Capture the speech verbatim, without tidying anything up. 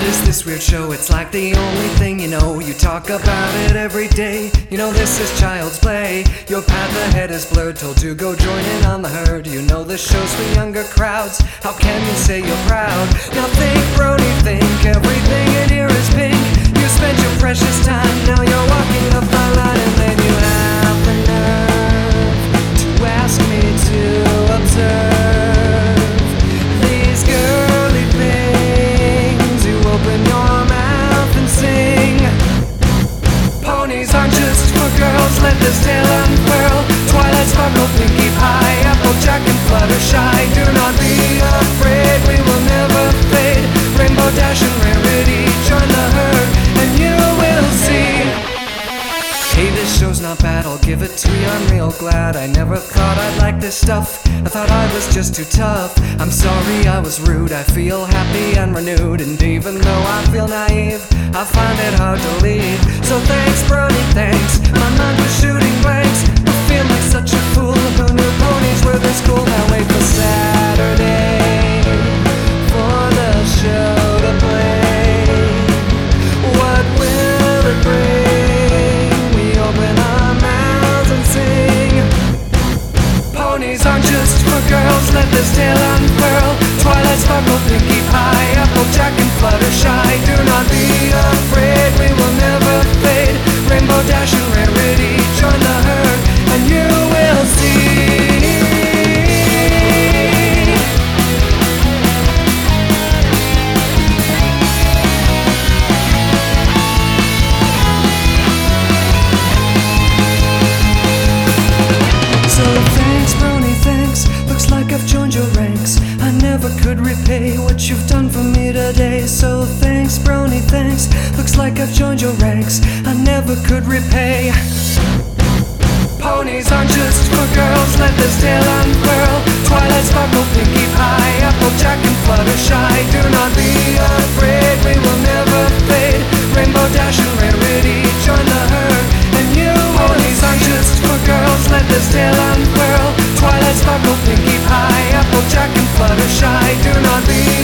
is this weird show? It's like the only thing you know. You talk about it every day. You know this is child's play. Your path ahead is blurred, told to go join in on the herd. You know this show's for younger crowds. How can you say you're proud? Now think, Brody, think. Everything in here is pink. You spent your precious time. Now you're walking the fine line, and then you have the nerve to ask me to observe these girly things. You open your mouth and sing. Ponies aren't just for girls, let this tale unfurl. Twilight sparkle, pinky pie, applejack and fluttershy. Do not be afraid, we will never fade. Rainbow dash and rarity, join the herd and you will see. Hey, this show's not bad, I'll give it to you, I'm real glad. I never thought I'd like this stuff, I thought I was just too tough. I'm sorry I was rude, I feel happy and renewed. And even though I feel naive, I find it hard to leave. So thanks, Brody, thanks, my mind was shooting blanks. I feel like such a fool, who knew ponies were this cool. Now wait for Saturday, for the show to play. What will it bring? We open our mouths and sing. Ponies aren't just for girls, let this tale unfurl. Twilight sparkle, pinky pie, applejack and fluttershy. Do not be afraid, we will never fade. Rainbow dash and rarity, join the herd and you will see. So thanks, Brony, thanks. Looks like I've joined your ranks. I never could repay what you've done for me today. So thanks, Brony, thanks. Looks like I've joined your ranks. I never could repay. Ponies aren't just for girls, let this tale unfurl. Twilight sparkle, pinky pie, applejack and fluttershy. Do not be afraid, we will never fade. Rainbow dash and rarity, join the herd and you. Ponies aren't just for girls, let this tale unfurl. Twilight sparkle, pinky pie, applejack and fluttershy. Do not be